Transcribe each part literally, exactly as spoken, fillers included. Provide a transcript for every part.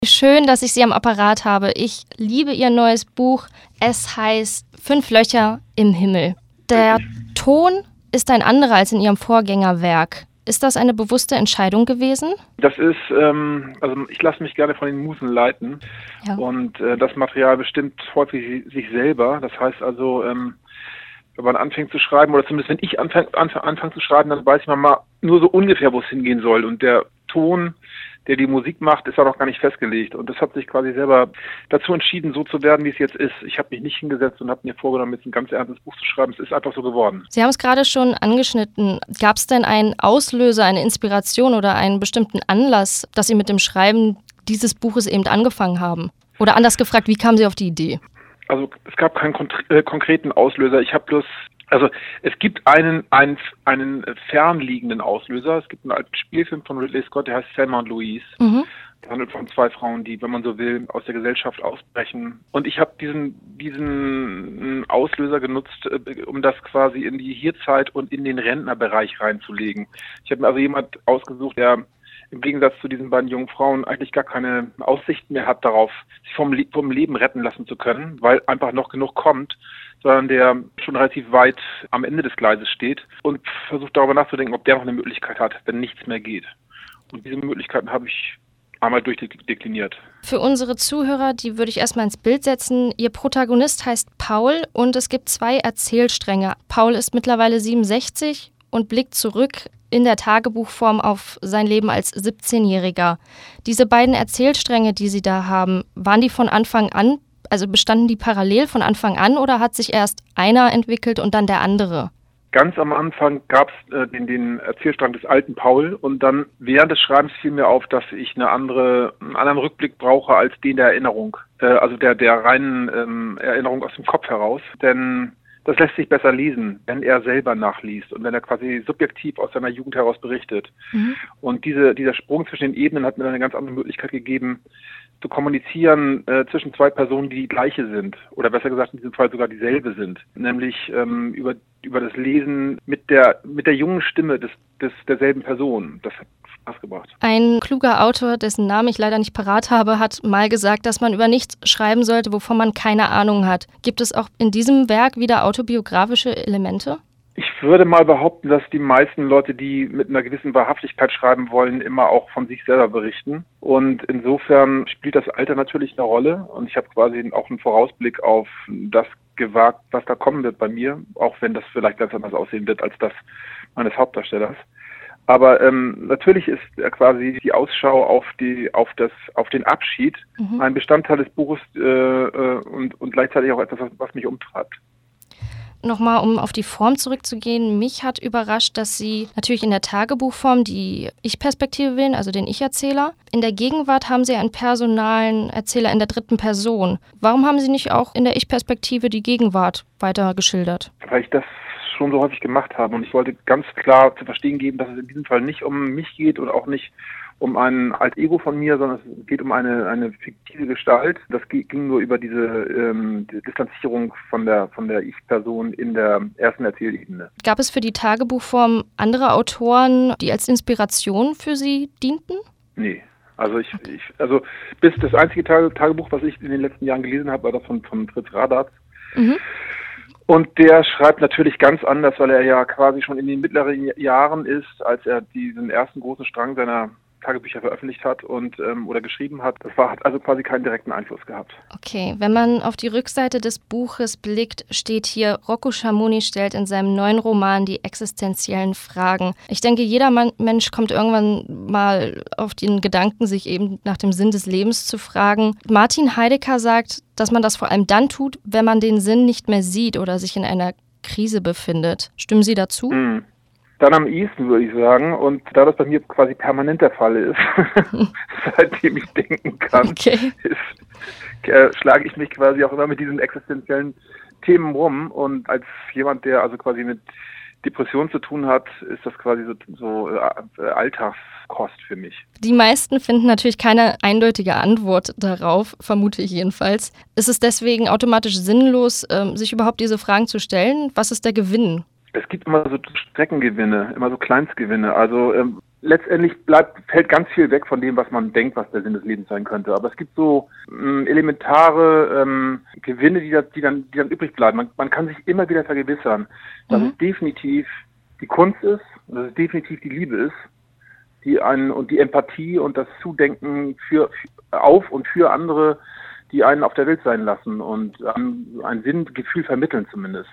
Schön, dass ich Sie am Apparat habe. Ich liebe Ihr neues Buch. Es heißt Fünf Löcher im Himmel. Der Ton ist ein anderer als in Ihrem Vorgängerwerk. Ist das eine bewusste Entscheidung gewesen? Das ist, ähm, also ich lasse mich gerne von den Musen leiten. Ja. Und äh, das Material bestimmt häufig sich selber. Das heißt also, ähm, wenn man anfängt zu schreiben, oder zumindest wenn ich anfange anfang, anfang zu schreiben, dann weiß man mal nur so ungefähr, wo es hingehen soll. Und der Ton, der die Musik macht, ist ja noch gar nicht festgelegt. Und das hat sich quasi selber dazu entschieden, so zu werden, wie es jetzt ist. Ich habe mich nicht hingesetzt und habe mir vorgenommen, jetzt ein ganz ernstes Buch zu schreiben. Es ist einfach so geworden. Sie haben es gerade schon angeschnitten. Gab es denn einen Auslöser, eine Inspiration oder einen bestimmten Anlass, dass Sie mit dem Schreiben dieses Buches eben angefangen haben? Oder anders gefragt, wie kamen Sie auf die Idee? Also es gab keinen kont- äh, konkreten Auslöser. Ich habe bloß Also es gibt einen, einen, einen fernliegenden Auslöser. Es gibt einen alten Spielfilm von Ridley Scott, der heißt Thelma und Louise. Mhm. Der handelt von zwei Frauen, die, wenn man so will, aus der Gesellschaft ausbrechen. Und ich habe diesen, diesen Auslöser genutzt, um das quasi in die Hierzeit und in den Rentnerbereich reinzulegen. Ich habe mir also jemand ausgesucht, der im Gegensatz zu diesen beiden jungen Frauen eigentlich gar keine Aussichten mehr hat darauf, sich vom, Le- vom Leben retten lassen zu können, weil einfach noch genug kommt, sondern der schon relativ weit am Ende des Gleises steht und versucht darüber nachzudenken, ob der noch eine Möglichkeit hat, wenn nichts mehr geht. Und diese Möglichkeiten habe ich einmal durchdekliniert. Für unsere Zuhörer, die würde ich erstmal ins Bild setzen. Ihr Protagonist heißt Paul und es gibt zwei Erzählstränge. Paul ist mittlerweile siebenundsechzig und blickt zurück in der Tagebuchform auf sein Leben als siebzehnjähriger. Diese beiden Erzählstränge, die Sie da haben, waren die von Anfang an, also bestanden die parallel von Anfang an oder hat sich erst einer entwickelt und dann der andere? Ganz am Anfang gab es äh, den, den Erzählstrang des alten Paul und dann während des Schreibens fiel mir auf, dass ich eine andere, einen anderen Rückblick brauche als den der Erinnerung, äh, also der, der reinen ähm, Erinnerung aus dem Kopf heraus, denn das lässt sich besser lesen, wenn er selber nachliest und wenn er quasi subjektiv aus seiner Jugend heraus berichtet. Mhm. Und diese, dieser Sprung zwischen den Ebenen hat mir eine ganz andere Möglichkeit gegeben, zu kommunizieren äh, zwischen zwei Personen, die die gleiche sind. Oder besser gesagt in diesem Fall sogar dieselbe sind. Nämlich ähm, über, über das Lesen mit der, mit der jungen Stimme des, des, derselben Person. Das hat Spaß gebracht. Ein kluger Autor, dessen Namen ich leider nicht parat habe, hat mal gesagt, dass man über nichts schreiben sollte, wovon man keine Ahnung hat. Gibt es auch in diesem Werk wieder autobiografische Elemente? Ich würde mal behaupten, dass die meisten Leute, die mit einer gewissen Wahrhaftigkeit schreiben wollen, immer auch von sich selber berichten. Und insofern spielt das Alter natürlich eine Rolle. Und ich habe quasi auch einen Vorausblick auf das gewagt, was da kommen wird bei mir, auch wenn das vielleicht ganz anders aussehen wird als das meines Hauptdarstellers. Aber ähm, natürlich ist äh, quasi die Ausschau auf die, auf das, auf den Abschied mhm. ein Bestandteil des Buches äh, äh, und, und gleichzeitig auch etwas, was, was mich umtreibt. Nochmal, um auf die Form zurückzugehen, mich hat überrascht, dass Sie natürlich in der Tagebuchform die Ich-Perspektive wählen, also den Ich-Erzähler. In der Gegenwart haben Sie einen personalen Erzähler in der dritten Person. Warum haben Sie nicht auch in der Ich-Perspektive die Gegenwart weiter geschildert? Weil ich das schon so häufig gemacht habe und ich wollte ganz klar zu verstehen geben, dass es in diesem Fall nicht um mich geht und auch nicht um ein Alt-Ego von mir, sondern es geht um eine, eine fiktive Gestalt. Das ging nur über diese ähm, die Distanzierung von der, von der Ich-Person in der ersten Erzählebene. Gab es für die Tagebuchform andere Autoren, die als Inspiration für Sie dienten? Nee. Also ich, okay. ich also bis das einzige Tage, Tagebuch, was ich in den letzten Jahren gelesen habe, war das von, von Fritz Radatz. Mhm. Und der schreibt natürlich ganz anders, weil er ja quasi schon in den mittleren Jahren ist, als er diesen ersten großen Strang seiner Tagebücher veröffentlicht hat und ähm, oder geschrieben hat. Das war, hat also quasi keinen direkten Einfluss gehabt. Okay, wenn man auf die Rückseite des Buches blickt, steht hier, Rocco Schamoni stellt in seinem neuen Roman die existenziellen Fragen. Ich denke, jeder Mann, Mensch kommt irgendwann mal auf den Gedanken, sich eben nach dem Sinn des Lebens zu fragen. Martin Heidegger sagt, dass man das vor allem dann tut, wenn man den Sinn nicht mehr sieht oder sich in einer Krise befindet. Stimmen Sie dazu? Mhm. Dann am ehesten, würde ich sagen. Und da das bei mir quasi permanent der Fall ist, seitdem ich denken kann, okay. ist, äh, schlage ich mich quasi auch immer mit diesen existenziellen Themen rum. Und als jemand, der also quasi mit Depressionen zu tun hat, ist das quasi so, so äh, Alltagskost für mich. Die meisten finden natürlich keine eindeutige Antwort darauf, vermute ich jedenfalls. Ist es deswegen automatisch sinnlos, ähm, sich überhaupt diese Fragen zu stellen? Was ist der Gewinn? Es gibt immer so Streckengewinne, immer so Kleinstgewinne. Also ähm, letztendlich bleibt, fällt ganz viel weg von dem, was man denkt, was der Sinn des Lebens sein könnte. Aber es gibt so ähm, elementare ähm, Gewinne, die, da, die, dann, die dann übrig bleiben. Man, man kann sich immer wieder vergewissern, dass mhm. es definitiv die Kunst ist, dass es definitiv die Liebe ist, die einen und die Empathie und das Zudenken für, für auf und für andere, die einen auf der Welt sein lassen und ähm, ein Sinngefühl vermitteln zumindest.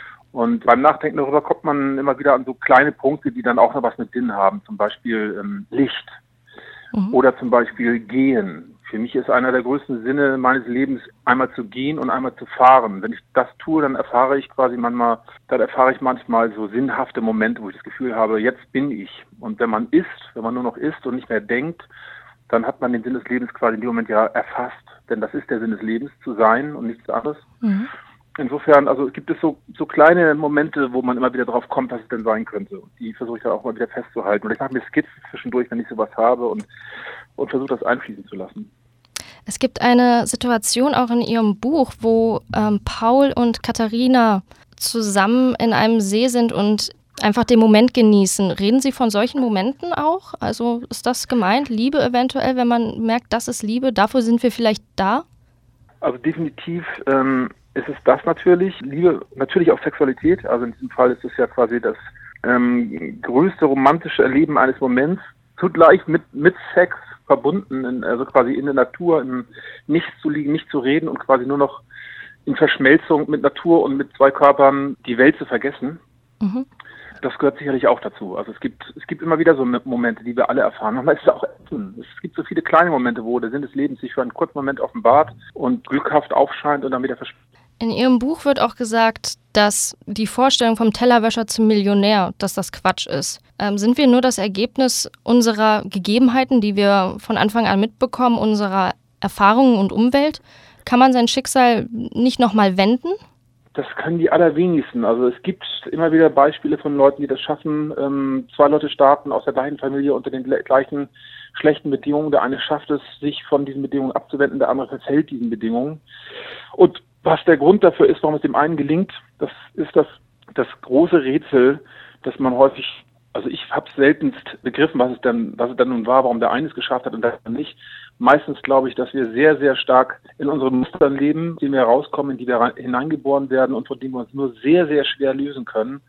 Und beim Nachdenken darüber kommt man immer wieder an so kleine Punkte, die dann auch noch was mit Sinn haben, zum Beispiel ähm, Licht mhm. oder zum Beispiel Gehen. Für mich ist einer der größten Sinne meines Lebens, einmal zu gehen und einmal zu fahren. Wenn ich das tue, dann erfahre ich quasi manchmal, dann erfahre ich manchmal so sinnhafte Momente, wo ich das Gefühl habe, jetzt bin ich. Und wenn man isst, wenn man nur noch isst und nicht mehr denkt, dann hat man den Sinn des Lebens quasi in dem Moment ja erfasst. Denn das ist der Sinn des Lebens, zu sein und nichts anderes. Mhm. Insofern, also gibt es so, so kleine Momente, wo man immer wieder drauf kommt, was es denn sein könnte. Und die versuche ich dann auch mal wieder festzuhalten. Und ich mache mir Skizzen zwischendurch, wenn ich sowas habe und, und versuche das einfließen zu lassen. Es gibt eine Situation auch in Ihrem Buch, wo ähm, Paul und Katharina zusammen in einem See sind und einfach den Moment genießen. Reden Sie von solchen Momenten auch? Also ist das gemeint? Liebe eventuell, wenn man merkt, das ist Liebe, dafür sind wir vielleicht da? Also definitiv ähm, ist es das natürlich. Liebe, natürlich auch Sexualität. Also in diesem Fall ist es ja quasi das ähm, größte romantische Erleben eines Moments. Zugleich mit, mit Sex verbunden, in, also quasi in der Natur, im Nichts zu liegen, nicht zu reden und quasi nur noch in Verschmelzung mit Natur und mit zwei Körpern die Welt zu vergessen. Mhm. Das gehört sicherlich auch dazu. Also es gibt es gibt immer wieder so Momente, die wir alle erfahren. Manchmal ist es auch Essen. Es gibt so viele kleine Momente, wo der Sinn des Lebens sich für einen kurzen Moment offenbart und glückhaft aufscheint und dann wieder verschwindet. In Ihrem Buch wird auch gesagt, dass die Vorstellung vom Tellerwäscher zum Millionär, dass das Quatsch ist. Ähm, sind wir nur das Ergebnis unserer Gegebenheiten, die wir von Anfang an mitbekommen, unserer Erfahrungen und Umwelt? Kann man sein Schicksal nicht nochmal wenden? Das können die allerwenigsten. Also es gibt immer wieder Beispiele von Leuten, die das schaffen. Ähm, zwei Leute starten aus der gleichen Familie unter den gleichen schlechten Bedingungen. Der eine schafft es, sich von diesen Bedingungen abzuwenden, der andere verfällt diesen Bedingungen. Und was der Grund dafür ist, warum es dem einen gelingt, das ist das, das große Rätsel, dass man häufig, also ich habe es seltenst begriffen, was es dann, was es dann nun war, warum der eine es geschafft hat und der andere nicht. Meistens glaube ich, dass wir sehr, sehr stark in unseren Mustern leben, in die wir herauskommen, in die wir rein, hineingeboren werden und von denen wir uns nur sehr, sehr schwer lösen können.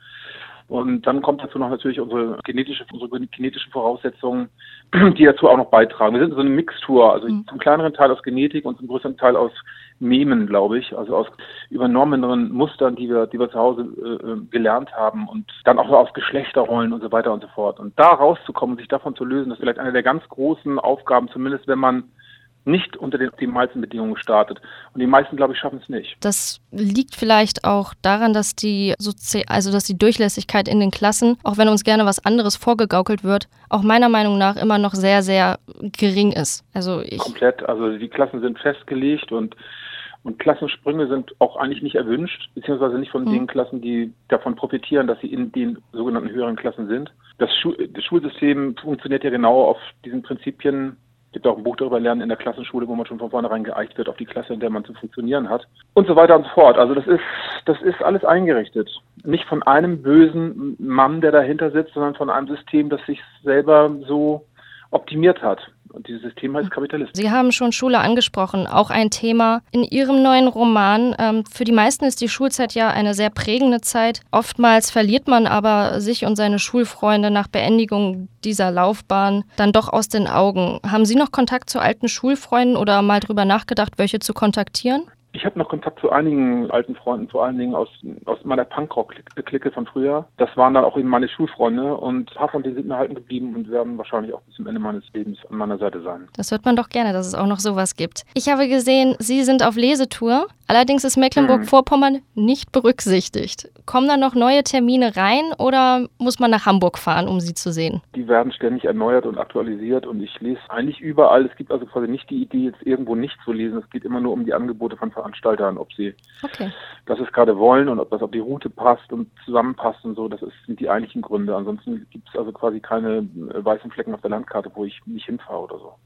Und dann kommt dazu noch natürlich unsere genetische, unsere genetischen Voraussetzungen, die dazu auch noch beitragen. Wir sind so eine Mixtur, also mhm. zum kleineren Teil aus Genetik und zum größeren Teil aus Memen, glaube ich, also aus übernommeneren Mustern, die wir, die wir zu Hause äh, gelernt haben und dann auch so aus Geschlechterrollen und so weiter und so fort. Und da rauszukommen und sich davon zu lösen, das ist vielleicht eine der ganz großen Aufgaben, zumindest wenn man nicht unter den optimalsten Bedingungen startet. Und die meisten, glaube ich, schaffen es nicht. Das liegt vielleicht auch daran, dass die Sozi- also dass die Durchlässigkeit in den Klassen, auch wenn uns gerne was anderes vorgegaukelt wird, auch meiner Meinung nach immer noch sehr, sehr gering ist. Also ich Komplett. Also die Klassen sind festgelegt und Und Klassensprünge sind auch eigentlich nicht erwünscht, beziehungsweise nicht von mhm. den Klassen, die davon profitieren, dass sie in den sogenannten höheren Klassen sind. Das, Schu- das Schulsystem funktioniert ja genau auf diesen Prinzipien. Es gibt auch ein Buch darüber, Lernen in der Klassenschule, wo man schon von vornherein geeicht wird auf die Klasse, in der man zu funktionieren hat. Und so weiter und so fort. Also das ist, das ist alles eingerichtet. Nicht von einem bösen Mann, der dahinter sitzt, sondern von einem System, das sich selber so optimiert hat. Und dieses System heißt Kapitalismus. Sie haben schon Schule angesprochen, auch ein Thema in Ihrem neuen Roman. Ähm, für die meisten ist die Schulzeit ja eine sehr prägende Zeit. Oftmals verliert man aber sich und seine Schulfreunde nach Beendigung dieser Laufbahn dann doch aus den Augen. Haben Sie noch Kontakt zu alten Schulfreunden oder mal drüber nachgedacht, welche zu kontaktieren? Ich habe noch Kontakt zu einigen alten Freunden, vor allen Dingen aus, aus meiner Punkrock-Clique von früher. Das waren dann auch eben meine Schulfreunde und ein paar von denen sind mir erhalten geblieben und werden wahrscheinlich auch bis zum Ende meines Lebens an meiner Seite sein. Das hört man doch gerne, dass es auch noch sowas gibt. Ich habe gesehen, Sie sind auf Lesetour. Allerdings ist Mecklenburg-Vorpommern nicht berücksichtigt. Kommen da noch neue Termine rein oder muss man nach Hamburg fahren, um sie zu sehen? Die werden ständig erneuert und aktualisiert und ich lese eigentlich überall. Es gibt also quasi nicht die Idee, jetzt irgendwo nicht zu lesen. Es geht immer nur um die Angebote von Veranstaltern, ob sie okay. das es gerade wollen und ob das auf die Route passt und zusammenpasst und so. Das ist, sind die eigentlichen Gründe. Ansonsten gibt es also quasi keine weißen Flecken auf der Landkarte, wo ich nicht hinfahre oder so.